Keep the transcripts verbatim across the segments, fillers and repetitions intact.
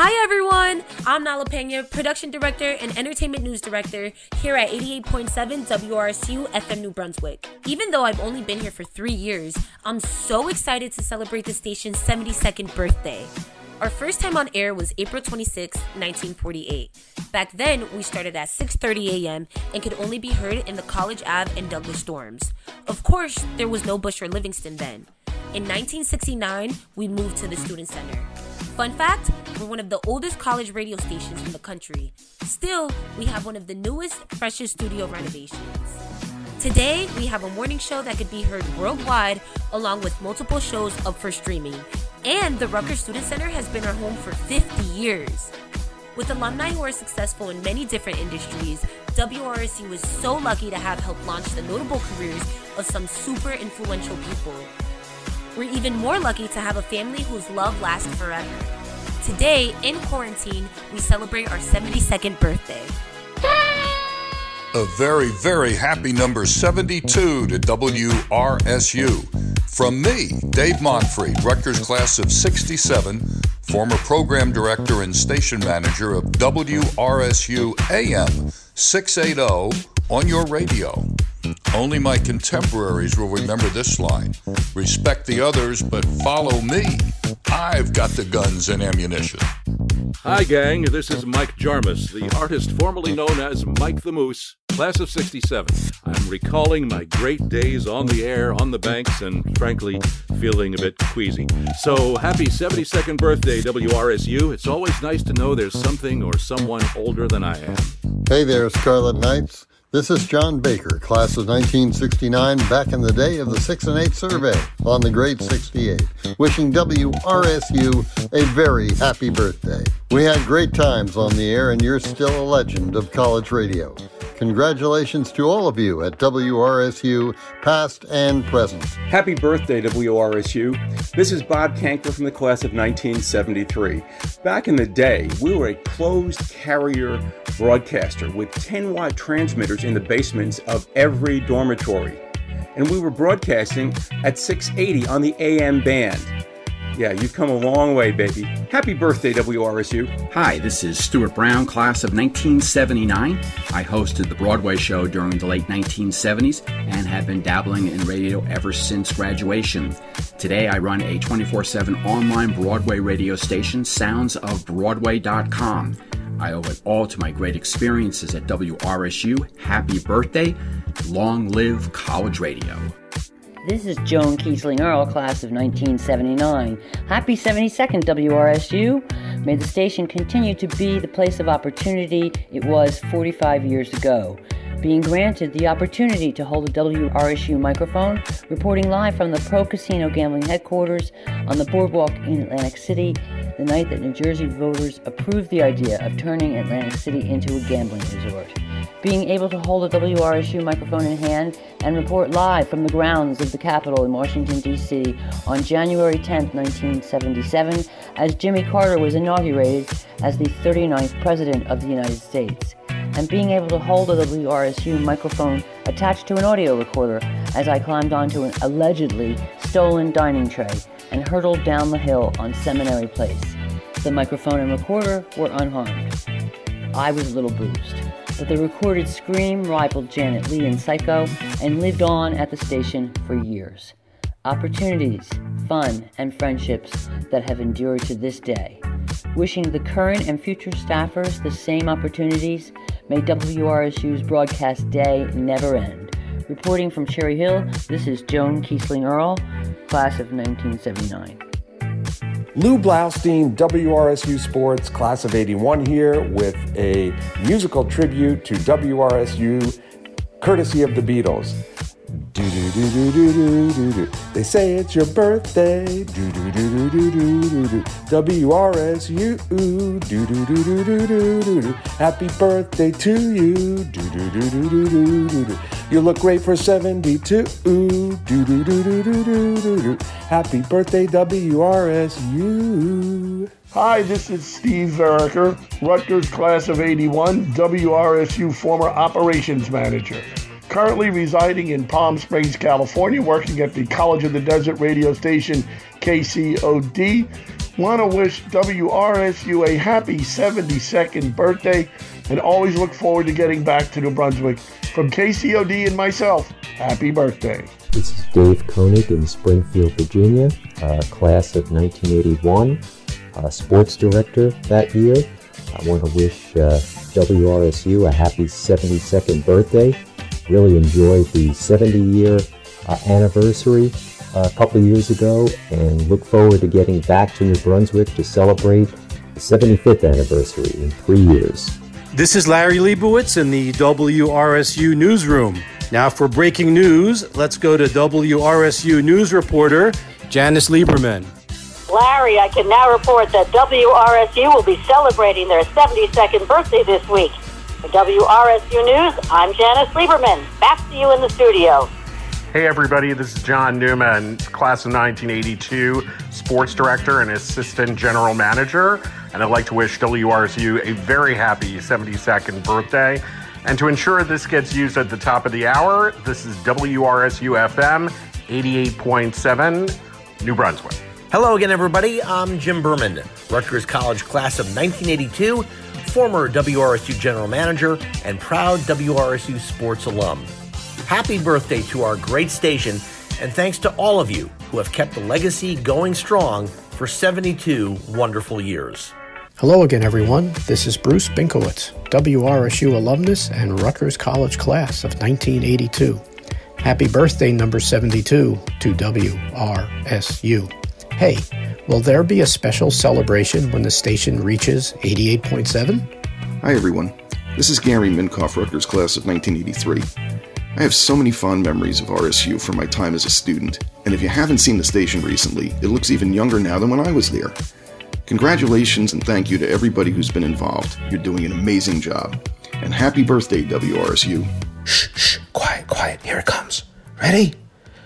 Hi everyone, I'm Nala Pena, Production Director and Entertainment News Director here at eighty-eight point seven W R S U F M New Brunswick. Even though I've only been here for three years, I'm so excited to celebrate the station's seventy-second birthday. Our first time on air was April twenty-sixth, nineteen forty-eight. Back then, we started at six thirty a.m. and could only be heard in the College Ave and Douglas dorms. Of course, there was no Bush or Livingston then. In nineteen sixty-nine, we moved to the Student Center. Fun fact, we're one of the oldest college radio stations in the country. Still, we have one of the newest, freshest studio renovations. Today, we have a morning show that could be heard worldwide, along with multiple shows up for streaming. And the Rutgers Student Center has been our home for fifty years. With alumni who are successful in many different industries, W R S U is so lucky to have helped launch the notable careers of some super influential people. We're even more lucky to have a family whose love lasts forever. Today, in quarantine, we celebrate our seventy-second birthday. A very, very happy number seventy-two to W R S U. From me, Dave Monfrey, Rutgers class of sixty-seven, former program director and station manager of W R S U A M six eighty on your radio. Only my contemporaries will remember this line. Respect the others, but follow me. I've got the guns and ammunition. Hi, gang. This is Mike Jarmus, the artist formerly known as Mike the Moose, class of sixty-seven. I'm recalling my great days on the air, on the banks, and frankly, feeling a bit queasy. So, happy seventy-second birthday, W R S U. It's always nice to know there's something or someone older than I am. Hey there, Scarlet Knights. This is John Baker, class of nineteen sixty-nine, back in the day of the six and eight survey on the grade sixty-eight, wishing W R S U a very happy birthday. We had great times on the air, and you're still a legend of college radio. Congratulations to all of you at W R S U, past and present. Happy birthday, W R S U. This is Bob Kankler from the class of nineteen seventy-three. Back in the day, we were a closed carrier broadcaster with ten watt transmitters in the basements of every dormitory. And we were broadcasting at six eighty on the A M band. Yeah, you've come a long way, baby. Happy birthday, W R S U. Hi, this is Stuart Brown, class of nineteen seventy-nine. I hosted the Broadway show during the late nineteen seventies and have been dabbling in radio ever since graduation. Today, I run a twenty-four seven online Broadway radio station, sounds of broadway dot com. I owe it all to my great experiences at W R S U. Happy birthday. Long live college radio. This is Joan Kiesling Earl, class of nineteen seventy-nine. Happy seventy-second, W R S U. May the station continue to be the place of opportunity it was forty-five years ago. Being granted the opportunity to hold a W R S U microphone, reporting live from the Pro Casino Gambling Headquarters on the Boardwalk in Atlantic City, the night that New Jersey voters approved the idea of turning Atlantic City into a gambling resort. Being able to hold a W R S U microphone in hand and report live from the grounds of the Capitol in Washington, D C on January tenth, nineteen seventy-seven, as Jimmy Carter was inaugurated as the thirty-ninth President of the United States. And being able to hold a W R S U microphone attached to an audio recorder as I climbed onto an allegedly stolen dining tray and hurtled down the hill on Seminary Place. The microphone and recorder were unharmed. I was a little bruised, but the recorded scream rivaled Janet Leigh in Psycho and lived on at the station for years. Opportunities, fun, and friendships that have endured to this day. Wishing the current and future staffers the same opportunities, may W R S U's broadcast day never end. Reporting from Cherry Hill, this is Joan Kiesling Earl, class of nineteen seventy-nine. Lou Blaustein, W R S U Sports, class of eighty-one here with a musical tribute to W R S U, courtesy of the Beatles. Do do do do do do do do. They say it's your birthday. Do do do do do do do do. W R S U. Do do do do do do do do. Happy birthday to you. Do do do do do do do do. You look great for seventy-two. Do do do do do do do do. Happy birthday, W R S U. Hi, this is Steve Veriker, Rutgers class of eighty-one, W R S U former operations manager. Currently residing in Palm Springs, California, working at the College of the Desert radio station K C O D. Want to wish W R S U a happy seventy-second birthday and always look forward to getting back to New Brunswick. From K C O D and myself, happy birthday. This is Dave Koenig in Springfield, Virginia, uh, class of nineteen eighty-one, uh, sports director that year. I want to wish uh, W R S U a happy seventy-second birthday. Really enjoyed the seventy-year uh, anniversary uh, a couple of years ago, and look forward to getting back to New Brunswick to celebrate the seventy-fifth anniversary in three years. This is Larry Leibowitz in the W R S U newsroom. Now for breaking news, let's go to W R S U news reporter Janice Lieberman. Larry, I can now report that W R S U will be celebrating their seventy-second birthday this week. For W R S U News, I'm Janice Lieberman. Back to you in the studio. Hey everybody, this is John Newman, class of nineteen eighty-two, sports director and assistant general manager, and I'd like to wish W R S U a very happy seventy-second birthday. And to ensure this gets used at the top of the hour, this is W R S U F M eighty-eight point seven, New Brunswick. Hello again, everybody. I'm Jim Berman, Rutgers College class of nineteen eighty-two, former W R S U general manager and proud W R S U sports alum. Happy birthday to our great station, and thanks to all of you who have kept the legacy going strong for seventy-two wonderful years. Hello again, everyone. This is Bruce Binkowitz, W R S U alumnus and Rutgers College class of nineteen eighty-two. Happy birthday, number seventy-two, to W R S U. Hey, will there be a special celebration when the station reaches eighty-eight point seven? Hi, everyone. This is Gary Minkoff, Rutgers class of nineteen eighty-three. I have so many fond memories of R S U from my time as a student, and if you haven't seen the station recently, it looks even younger now than when I was there. Congratulations and thank you to everybody who's been involved. You're doing an amazing job. And happy birthday, W R S U. Shh, shh, quiet, quiet, here it comes. Ready?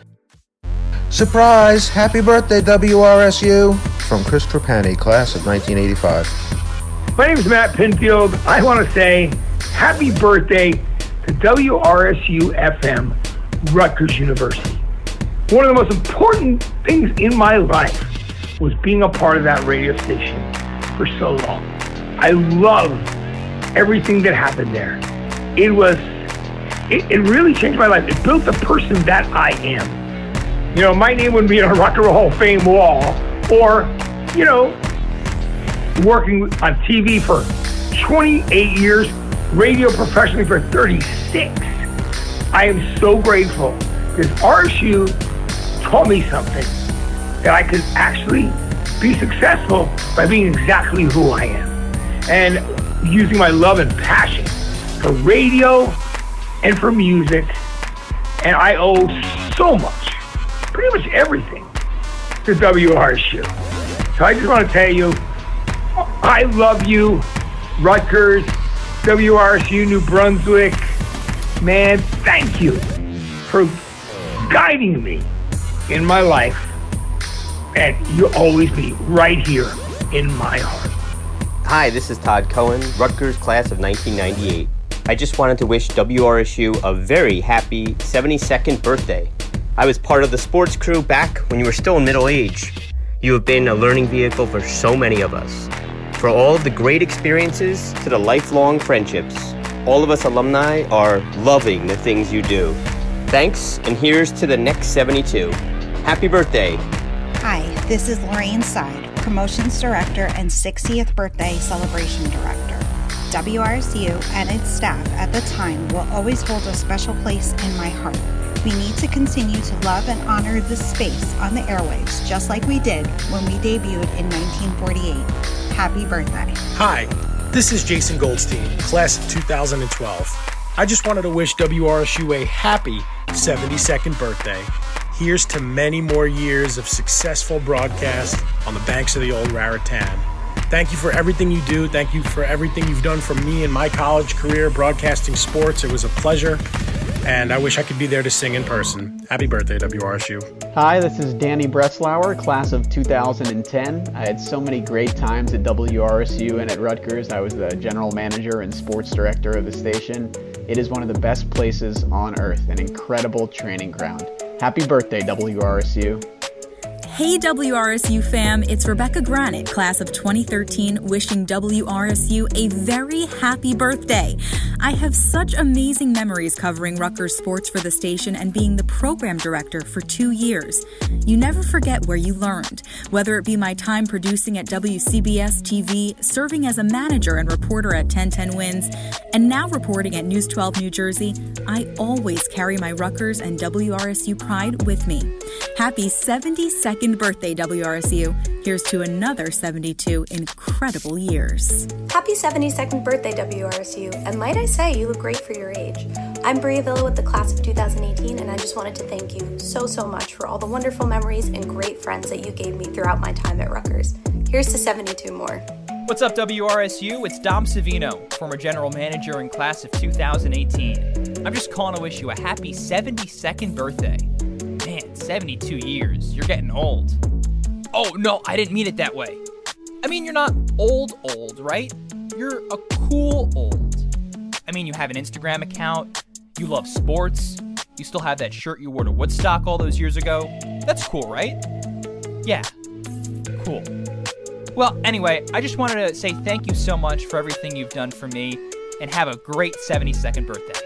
Surprise! Happy birthday, W R S U! From Chris Trapani, class of nineteen eighty-five. My name is Matt Pinfield. I want to say happy birthday to W R S U F M, Rutgers University. One of the most important things in my life was being a part of that radio station for so long. I love everything that happened there. It was, it, it really changed my life. It built the person that I am. You know, my name wouldn't be on a Rock and Roll Hall of Fame wall, or, you know, working on T V for twenty-eight years, radio professionally for thirty-six. I am so grateful because R S U taught me something, that I could actually be successful by being exactly who I am and using my love and passion for radio and for music. And I owe so much, pretty much everything, to W R S U. So I just want to tell you, I love you, Rutgers, W R S U, New Brunswick. Man, thank you for guiding me in my life. And you'll always be right here in my heart. Hi, this is Todd Cohen, Rutgers class of nineteen ninety-eight. I just wanted to wish W R S U a very happy seventy-second birthday. I was part of the sports crew back when you were still in middle age. You have been a learning vehicle for so many of us. For all of the great experiences to the lifelong friendships, all of us alumni are loving the things you do. Thanks, and here's to the next seventy-two. Happy birthday. Hi, this is Lorraine Side, Promotions Director and sixtieth Birthday Celebration Director. W R S U and its staff at the time will always hold a special place in my heart. We need to continue to love and honor this space on the airwaves, just like we did when we debuted in nineteen forty-eight. Happy birthday. Hi, this is Jason Goldstein, class of two thousand twelve. I just wanted to wish W R S U a happy seventy-second birthday. Here's to many more years of successful broadcast on the banks of the old Raritan. Thank you for everything you do. Thank you for everything you've done for me in my college career, broadcasting sports. It was a pleasure, and I wish I could be there to sing in person. Happy birthday, W R S U. Hi, this is Danny Breslauer, class of two thousand ten. I had so many great times at W R S U and at Rutgers. I was the general manager and sports director of the station. It is one of the best places on earth, an incredible training ground. Happy birthday, W R S U. Hey W R S U fam, it's Rebecca Granite, class of twenty thirteen, wishing W R S U a very happy birthday. I have such amazing memories covering Rutgers sports for the station and being the program director for two years. You never forget where you learned, whether it be my time producing at W C B S T V, serving as a manager and reporter at ten ten Wins, and now reporting at News twelve New Jersey. I always carry my Rutgers and W R S U pride with me. Happy seventy-second birthday, W R S U. Here's to another seventy-two incredible years. Happy seventy-second birthday, W R S U. And might I say, you look great for your age. I'm Bria Villa with the class of two thousand eighteen, and I just wanted to thank you so, so much for all the wonderful memories and great friends that you gave me throughout my time at Rutgers. Here's to seventy-two more. What's up, W R S U? It's Dom Savino, former general manager in class of two thousand eighteen. I'm just calling to wish you a happy seventy-second birthday. Man, seventy-two years. You're getting old. Oh, no, I didn't mean it that way. I mean, you're not old old, right? You're a cool old. I mean, you have an Instagram account. You love sports. You still have that shirt you wore to Woodstock all those years ago. That's cool, right? Yeah. Cool. Well, anyway, I just wanted to say thank you so much for everything you've done for me, and have a great seventy-second birthday.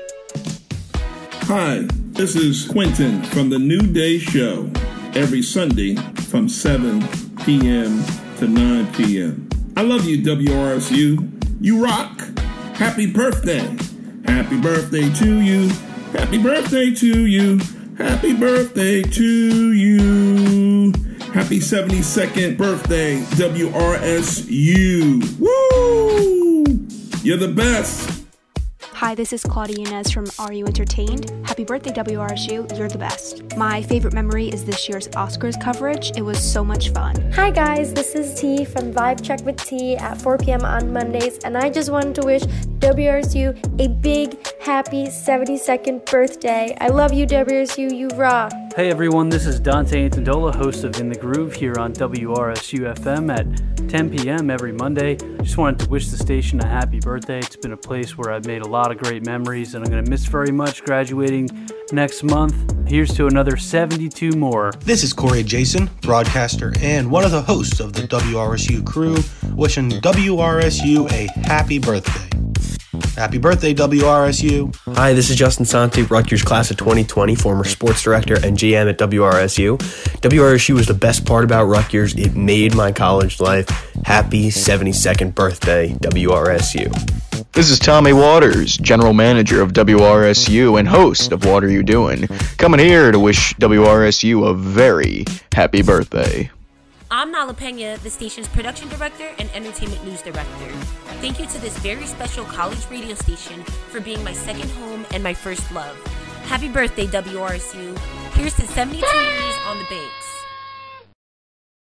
Hi, this is Quentin from The New Day Show, every Sunday from seven p.m. to nine p.m. I love you, W R S U. You rock. Happy birthday. Happy birthday to you. Happy birthday to you. Happy birthday to you. Happy seventy-second birthday, W R S U. Woo! You're the best. Hi, this is Claudia Inez from Are You Entertained? Happy birthday, W R S U. You're the best. My favorite memory is this year's Oscars coverage. It was so much fun. Hi guys, this is T from Vibe Check with T at four p.m. on Mondays, and I just wanted to wish W R S U a big, happy seventy-second birthday. I love you, W R S U. You rock. Hey everyone, this is Dante Antondola, host of In the Groove here on W R S U F M at ten p.m. every Monday. Just wanted to wish the station a happy birthday. It's been a place where I've made a lot of great memories, and I'm going to miss very much graduating next month. Here's to another seventy-two more. This is Corey Jason, broadcaster and one of the hosts of the W R S U crew, wishing W R S U a happy birthday. Happy birthday, W R S U. Hi, this is Justin Santi, Rutgers class of twenty twenty, former sports director and G M at W R S U. W R S U was the best part about Rutgers. It made my college life. Happy seventy-second birthday, W R S U. This is Tommy Waters, General Manager of W R S U and host of What Are You Doing? Coming here to wish W R S U a very happy birthday. I'm Nala Pena, the station's production director and entertainment news director. Thank you to this very special college radio station for being my second home and my first love. Happy birthday, W R S U. Here's to seventy-two years on the banks.